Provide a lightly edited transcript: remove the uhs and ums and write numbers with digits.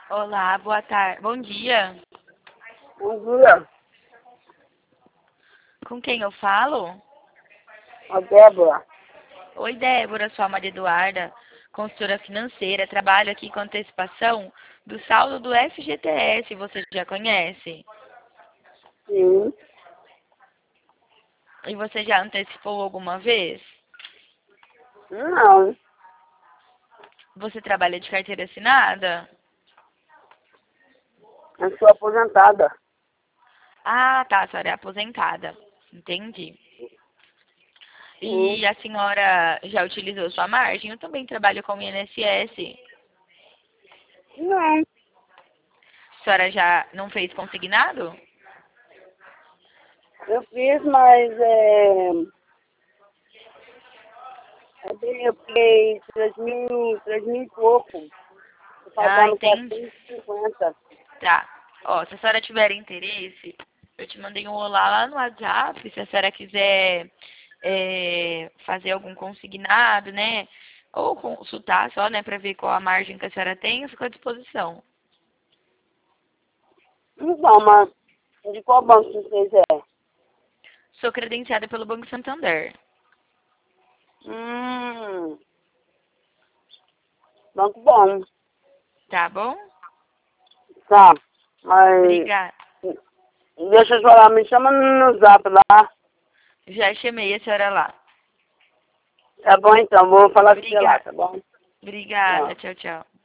Olá, boa tarde. Bom dia. Bom dia, Com quem eu falo? a Débora. Oi, Débora, sou a Maria Eduarda, consultora financeira. Trabalho aqui com antecipação do saldo do FGTS. Você já conhece? Sim. E você já antecipou alguma vez? Não, Você trabalha de carteira assinada? eu sou aposentada. Ah, tá, a senhora é aposentada. Entendi. Sim. E a senhora já utilizou sua margem? Eu também trabalho com o INSS. Não, A senhora já não fez consignado? eu fiz, mas eu peguei 3 mil e pouco. Tô Ah, pagando entendi. 450. Tá. Ó, se a senhora tiver interesse, eu te mandei um olá lá no WhatsApp, se a senhora quiser fazer algum consignado, né? Ou consultar só, né, pra ver qual a margem que a senhora tem, eu fico à disposição. Então, mas de qual banco que vocês é? Sou credenciada pelo Banco Santander, Hum, banco bom. tá bom? Tá, mas Obrigada. deixa eu falar, me chama no zap lá. Já chamei a senhora lá. Tá bom então, vou falar com você lá, Obrigada. tá bom? Obrigada. Tchau. Tchau, tchau.